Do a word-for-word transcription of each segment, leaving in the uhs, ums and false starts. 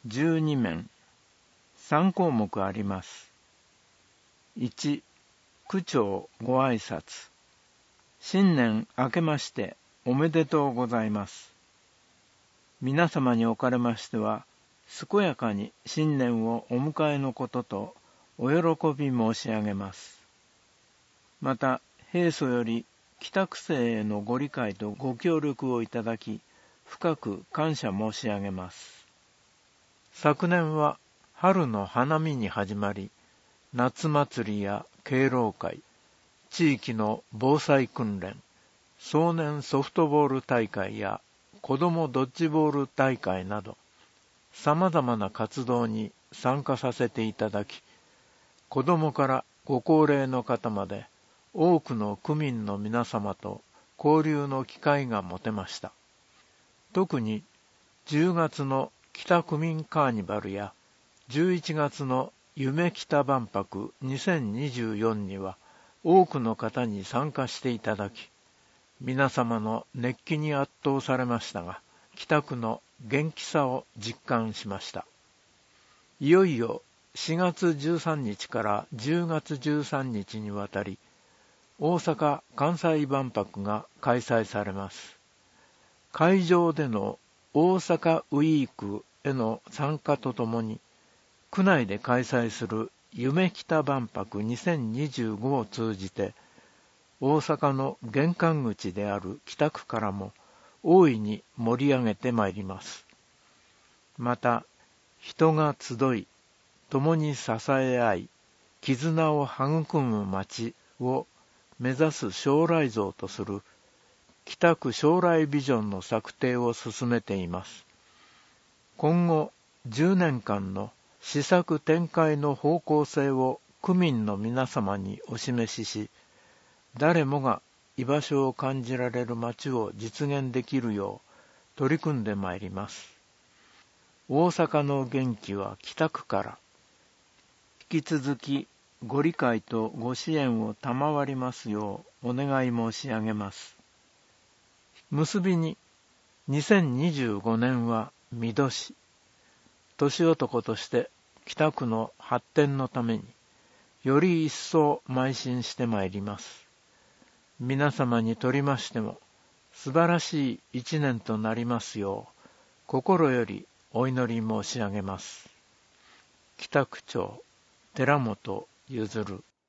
じゅうに面、さん項目あります。いち、区長ご挨拶。新年明けましておめでとうございます。皆様におかれましては、健やかに新年をお迎えのこととお喜び申し上げます。また、平素より北区政へのご理解とご協力をいただき、深く感謝申し上げます。昨年は春の花見に始まり、夏祭りや敬老会、地域の防災訓練、少年ソフトボール大会や子どもドッジボール大会など、様々な活動に参加させていただき、子どもからご高齢の方まで多くの区民の皆様と交流の機会が持てました。特にじゅうがつの北区民カーニバルやじゅういちがつの夢北万博にせんにじゅうよんには多くの方に参加していただき、皆様の熱気に圧倒されましたが、北区の元気さを実感しました。いよいよしがつじゅうさんにちからじゅうがつじゅうさんにちにわたり、大阪・関西万博が開催されます。会場での大阪ウィークへの参加とともに、区内で開催する夢北万博にせんにじゅうごを通じて、大阪の玄関口である北区からも大いに盛り上げてまいります。また、人が集い、共に支え合い、絆を育む街を目指す将来像とする北区将来ビジョンの策定を進めています。今後じゅうねんかんの施策展開の方向性を区民の皆様にお示しし、誰もが居場所を感じられる街を実現できるよう取り組んでまいります。大阪の元気は北区から。引き続きご理解とご支援を賜りますようお願い申し上げます。結びに、にせんにじゅうごねんは見年。年男として北区の発展のためにより一層邁進してまいります。皆様にとりましても素晴らしい一年となりますよう心よりお祈り申し上げます。北区長寺本譲。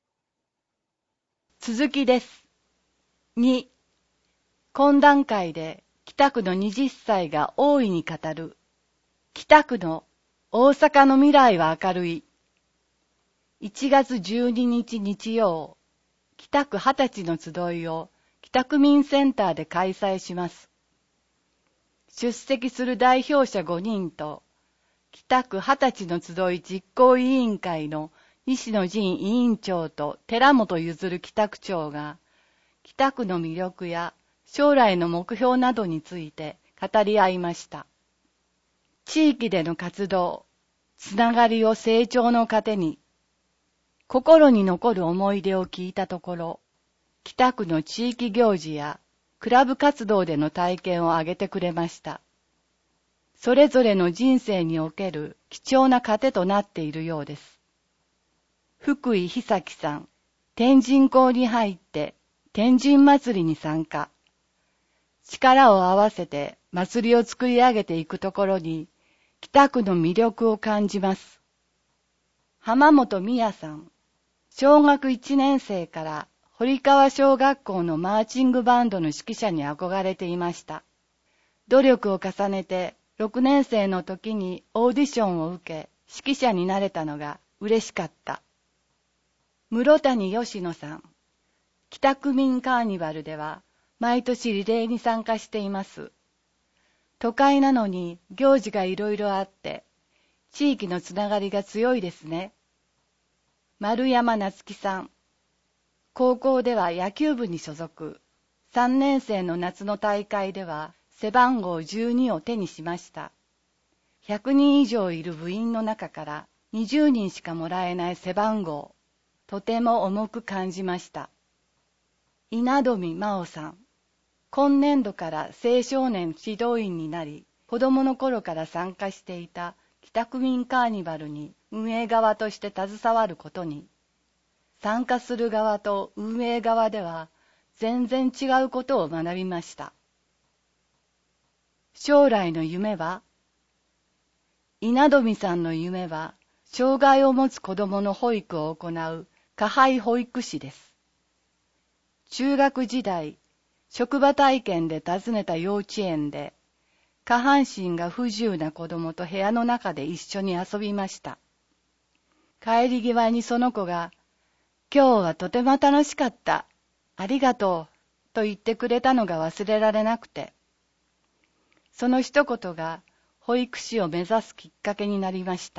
続きです。に、懇談会で北区のはたちが大いに語る。北区の大阪の未来は明るい。いちがつじゅうににち日曜、北区はたちの集いを北区民センターで開催します。出席する代表者ごにんと、北区はたちの集い実行委員会の西野仁委員長と寺本譲北区長が、北区の魅力や将来の目標などについて語り合いました。地域での活動、つながりを成長の糧に、心に残る思い出を聞いたところ、北区の地域行事やクラブ活動での体験を挙げてくれました。それぞれの人生における貴重な糧となっているようです。福井久樹さん、天神校に入って天神祭りに参加。力を合わせて祭りを作り上げていくところに、北区の魅力を感じます。浜本美也さん、小学いちねんせいから堀川小学校のマーチングバンドの指揮者に憧れていました。努力を重ねてろくねんせいの時にオーディションを受け、指揮者になれたのが嬉しかった。室谷義野さん、北区民カーニバルでは毎年リレーに参加しています。都会なのに行事がいろいろあって、地域のつながりが強いですね。丸山夏樹さん、高校では野球部に所属。さんねんせいの夏の大会では背番号じゅうにを手にしました。ひゃくにん以上いる部員の中からにじゅうにんしかもらえない背番号、とても重く感じました。稲富真央さん、今年度から青少年指導員になり、子供の頃から参加していた北区民カーニバルに運営側として携わることに、参加する側と運営側では全然違うことを学びました。将来の夢は、稲富さんの夢は、障害を持つ子供の保育を行う加配保育士です。中学時代、職場体験で訪ねた幼稚園で、下半身が不自由な子供と部屋の中で一緒に遊びました。帰り際にその子が、今日はとても楽しかった、ありがとう、と言ってくれたのが忘れられなくて、その一言が保育士を目指すきっかけになりました。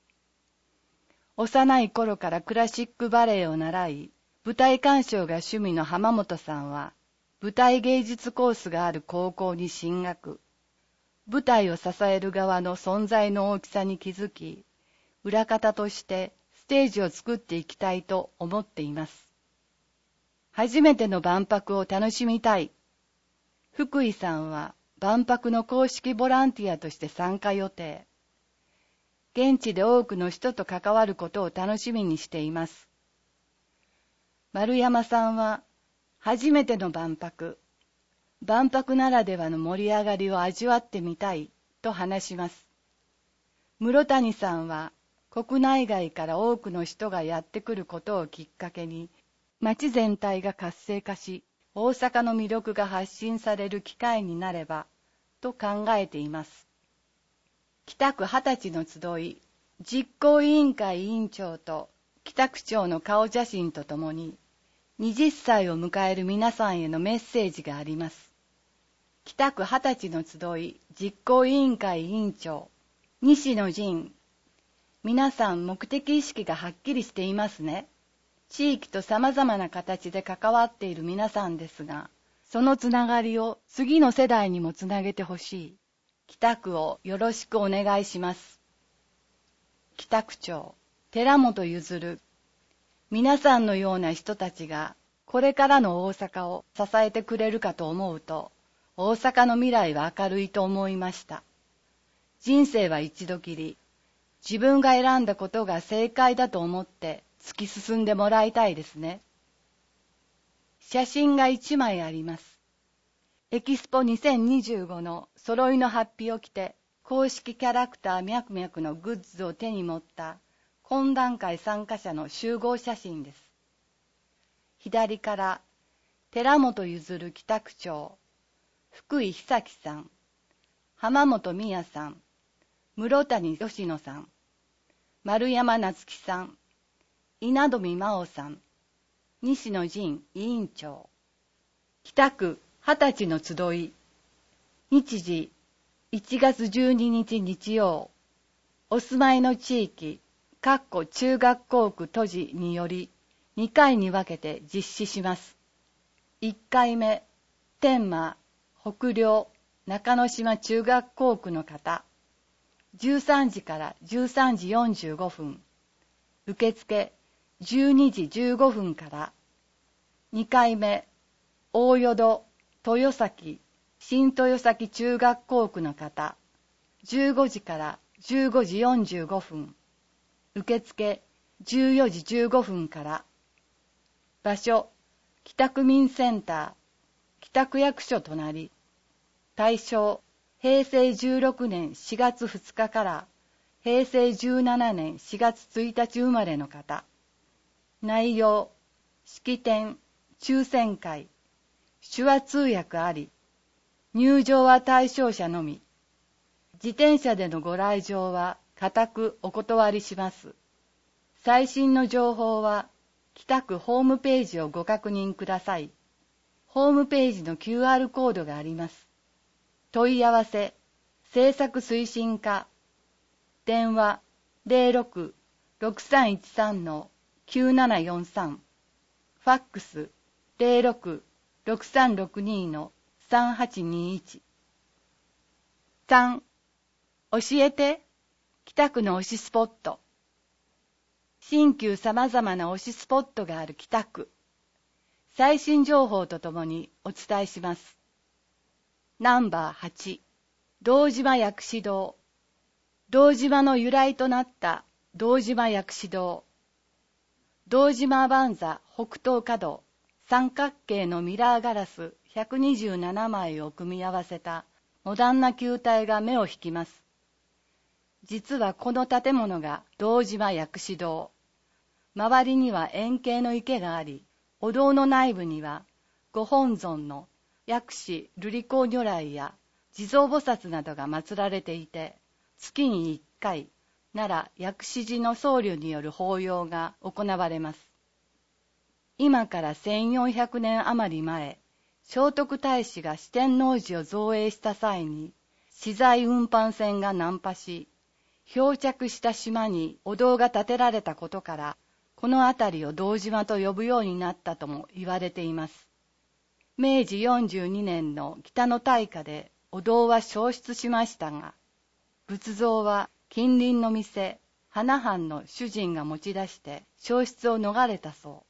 幼い頃からクラシックバレエを習い、舞台鑑賞が趣味の浜本さんは、舞台芸術コースがある高校に進学。舞台を支える側の存在の大きさに気づき、裏方としてステージを作っていきたいと思っています。初めての万博を楽しみたい。福井さんは万博の公式ボランティアとして参加予定。現地で多くの人と関わることを楽しみにしています。丸山さんは、初めての万博、万博ならではの盛り上がりを味わってみたいと話します。室谷さんは、国内外から多くの人がやってくることをきっかけに、街全体が活性化し、大阪の魅力が発信される機会になれば、と考えています。北区二十歳の集い、実行委員会委員長と北区長の顔写真とともに、はたちを迎える皆さんへのメッセージがあります。北区二十歳の集い、実行委員会委員長、西野仁。皆さん目的意識がはっきりしていますね。地域と様々な形で関わっている皆さんですが、そのつながりを次の世代にもつなげてほしい。北区をよろしくお願いします。北区長、寺本譲。皆さんのような人たちが、これからの大阪を支えてくれるかと思うと、大阪の未来は明るいと思いました。人生は一度きり、自分が選んだことが正解だと思って突き進んでもらいたいですね。写真が一枚あります。エキスポにせんにじゅうごの揃いのハッピーを着て、公式キャラクターミャクミャクのグッズを手に持った懇談会参加者の集合写真です。左から寺本譲北区長、福井久樹さん、浜本美也さん、室谷吉野さん、丸山夏樹さん、稲富真央さん、西野仁委員長。北区二十歳の集い。日時いちがつじゅうににち日曜。お住まいの地域、かっこ中学校区都市によりにかいに分けて実施します。いっかいめ、天満、北陵、中之島中学校区の方。じゅうさんじからじゅうさんじよんじゅうごふん。受付じゅうにじじゅうごふんから。にかいめ、大淀、豊崎、新豊崎中学校区の方。じゅうごじからじゅうごじよんじゅうごふん。受付じゅうよじじゅうごふんから。場所、北区民センター、北区役所隣。対象、へいせいじゅうろくねんしがつふつかからへいせいじゅうななねんしがつついたち生まれの方。内容、式典、抽選会、手話通訳あり。入場は対象者のみ。自転車でのご来場は固くお断りします。最新の情報は北区ホームページをご確認ください。ホームページの キューアール コードがあります。問い合わせ、政策推進課。電話 ゼロろく ろくさんいちさん きゅうななよんさん。ファックス ゼロろく ろくさんろくに さんはちにいち。さん. 教えて、北区の推しスポット。新旧様々な推しスポットがある北区。最新情報とともにお伝えします。ナンバーはち、堂島薬師堂。 堂島の由来となった堂島薬師堂。堂島万座北東角三角形のミラーガラスひゃくにじゅうななまいを組み合わせたモダンな球体が目を引きます。実はこの建物が堂島薬師堂。周りには円形の池があり、お堂の内部にはご本尊の薬師瑠璃光如来や地蔵菩薩などが祀られていて、月にいっかい、奈良薬師寺の僧侶による法要が行われます。今からせんよんひゃくねん余り前、聖徳太子が四天王寺を造営した際に、資材運搬船が難破し、漂着した島にお堂が建てられたことから、この辺りを堂島と呼ぶようになったとも言われています。めいじよんじゅうにねんの北の大火でお堂は焼失しましたが、仏像は近隣の店、花藩の主人が持ち出して焼失を逃れたそう。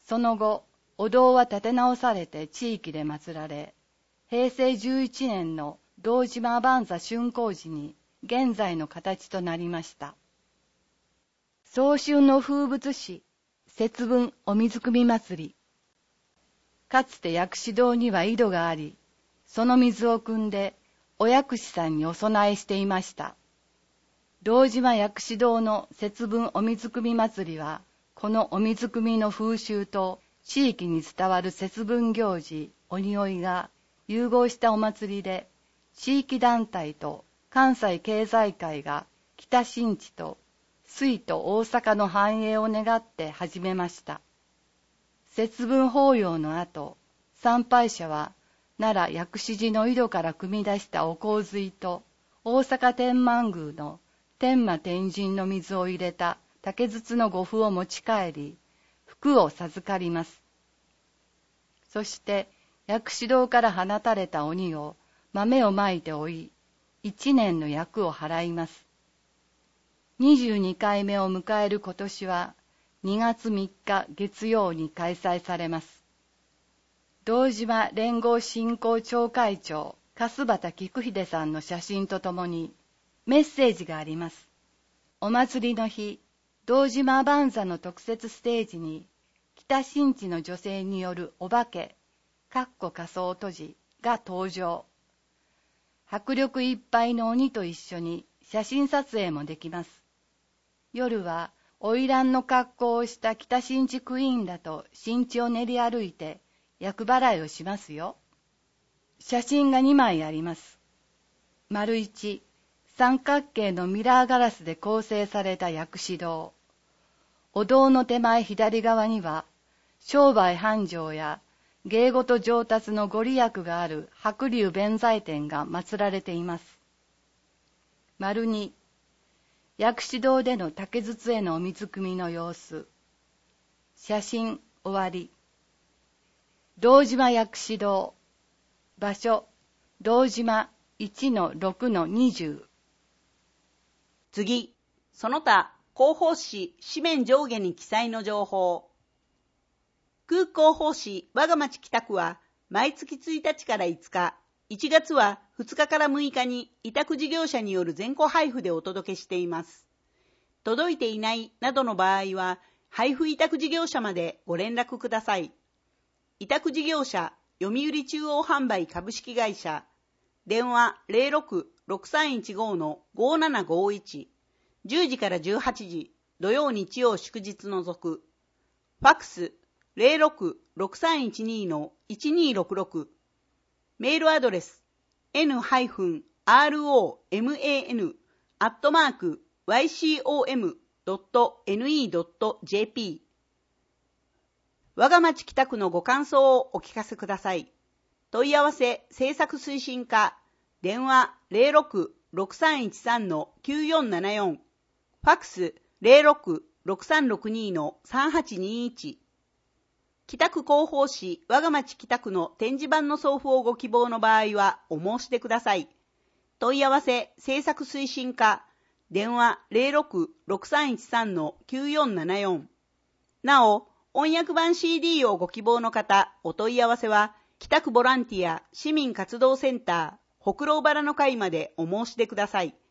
その後、お堂は建て直されて地域で祀られ、へいせいじゅういちねんの堂島万座竣工時に現在の形となりました。早春の風物詩、節分お水汲み祭り。かつて薬師堂には井戸があり、その水を汲んでお薬師さんにお供えしていました。堂島薬師堂の節分お水汲み祭りは、このお水汲みの風習と地域に伝わる節分行事、鬼追いが融合したお祭りで、地域団体と関西経済会が北新地と水と大阪の繁栄を願って始めました。節分法要の後、参拝者は奈良薬師寺の井戸から汲み出したお香水と大阪天満宮の天満天神の水を入れた竹筒の呉布を持ち帰り、福を授かります。そして薬師堂から放たれた鬼を豆をまいて追い、一年の厄を払います。にじゅうにかいめを迎える今年はにがつみっか月曜に開催されます。堂島連合振興町会長粕畑菊秀さんの写真とともにメッセージがあります。お祭りの日、堂島万座の特設ステージに北新地の女性によるお化け、かっこ仮装とじが登場。迫力いっぱいの鬼と一緒に写真撮影もできます。夜は花魁の格好をした北新地クイーンらと新地を練り歩いて厄払いをしますよ。写真がにまいあります。丸一、三角形のミラーガラスで構成された薬師堂。お堂の手前左側には、商売繁盛や芸事上達のご利益がある白龍弁財天が祀られています。丸二、薬師堂での竹筒へのお水汲みの様子。写真終わり。堂島薬師堂。場所、堂島 いちのろくのにじゅう。 次、その他広報誌紙面上下に記載の情報。空広報誌我が町北区は毎月ついたちからいつか、いちがつはふつかからむいかに委託事業者による全戸配布でお届けしています。届いていないなどの場合は、配布委託事業者までご連絡ください。委託事業者、読売中央販売株式会社、電話 ゼロろく ろくさんいちご のごななごいち、じゅうじからじゅうはちじ、土曜日曜祝日除く。ファックス ゼロろく ろくさんいちに のいちにろくろく。メールアドレス エヌ アール オー エム エー エヌ アットマーク ワイシーオーエム ドット エヌイー ドット ジェーピー。我が町北区のご感想をお聞かせください。問い合わせ制作推進課、電話 ゼロろく ろくさんいちさん のきゅうよんななよん、ファックス ゼロろく ろくさんろくに のさんはちにいち。北区広報誌我が町北区の展示板の送付をご希望の場合はお申し出ください。問い合わせ制作推進課、電話 ゼロろく ろくさんいちさん のきゅうよんななよん。なお、音訳版 シーディー をご希望の方、お問い合わせは北区ボランティア市民活動センターほくろうバラの会までお申し出ください。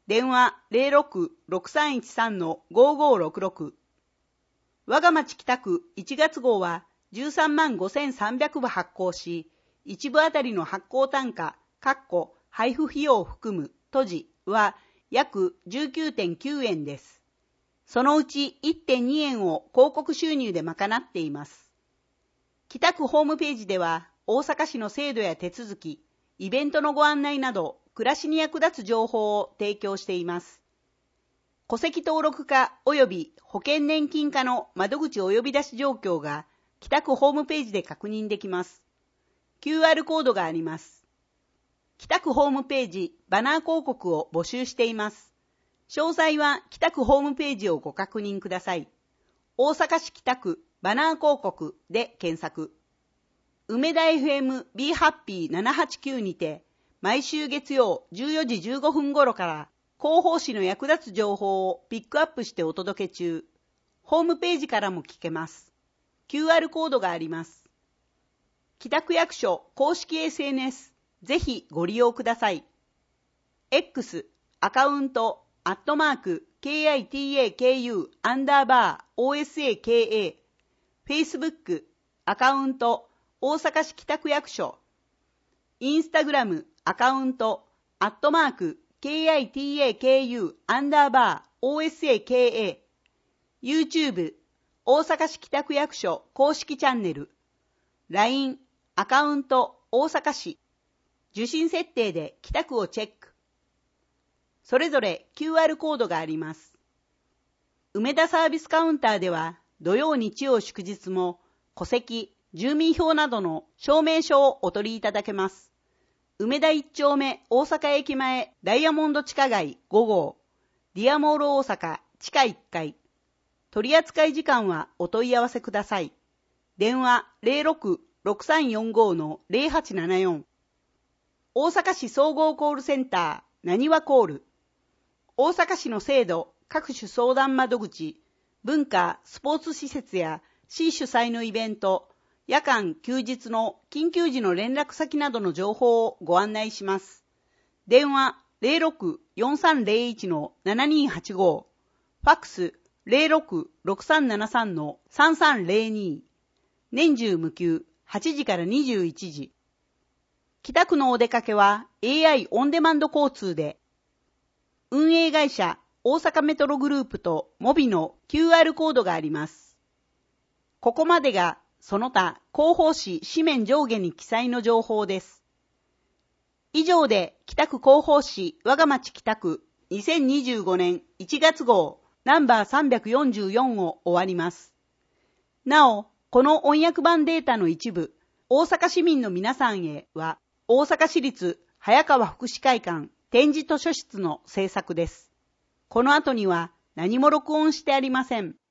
電話 ゼロろく ろくさんいちさん ごごろくろく。我が町北区いちがつ号はじゅうさんまんごせんさんびゃくぶ発行し、いち部あたりの発行単価、配布費用を含む都時は約 じゅうきゅうてんきゅうえんです。そのうち いってんにえんを広告収入で賄っています。北区ホームページでは大阪市の制度や手続き、イベントのご案内など暮らしに役立つ情報を提供しています。戸籍登録課及び保険年金課の窓口お呼び出し状況が北区ホームページで確認できます。キューアール コードがあります。北区ホームページバナー広告を募集しています。詳細は北区ホームページをご確認ください。大阪市北区バナー広告で検索。梅田 エフエム ビーハッピーななはちきゅうにて毎週月曜じゅうよじじゅうごふん頃から広報誌の役立つ情報をピックアップしてお届け中。ホームページからも聞けます。キューアール コードがあります。北区役所公式 エスエヌエス、ぜひご利用ください。X、アカウント、アットマーク、KITAKU、アンダーバー、OSAKA、Facebook、アカウント、大阪市北区役所、インスタグラム、アカウント、アットマーク、KITAKU、アンダーバー、OSAKA、YouTube、大阪市北区役所公式チャンネル、ライン、アカウント、大阪市、受信設定で北区をチェック。それぞれ キューアール コードがあります。梅田サービスカウンターでは土曜日曜祝日も戸籍、住民票などの証明書をお取りいただけます。梅田一丁目大阪駅前ダイヤモンド地下街ご号、ディアモール大阪地下いっかい。取扱時間はお問い合わせください。電話 ゼロろく ろくさんよんご のゼロはちななよん。大阪市総合コールセンターなにわコール。大阪市の制度、各種相談窓口、文化、スポーツ施設や市主催のイベント、夜間、休日の緊急時の連絡先などの情報をご案内します。電話 ゼロろく よんさんゼロいち のななにはちご、ファックス ゼロろく ろくさんななさん のさんさんゼロに、年中無休はちじからにじゅういちじ。北区のお出かけは エーアイ オンデマンド交通で、運営会社大阪メトログループとモビの キューアール コードがあります。ここまでがその他広報誌紙面上下に記載の情報です。以上で北区広報誌我が町北区にせんにじゅうごねんいちがつ号ナンバーさんびゃくよんじゅうよんを終わります。なお、この音訳版データの一部、大阪市民の皆さんへは大阪市立早川福祉会館展示図書室の制作です。この後には何も録音してありません。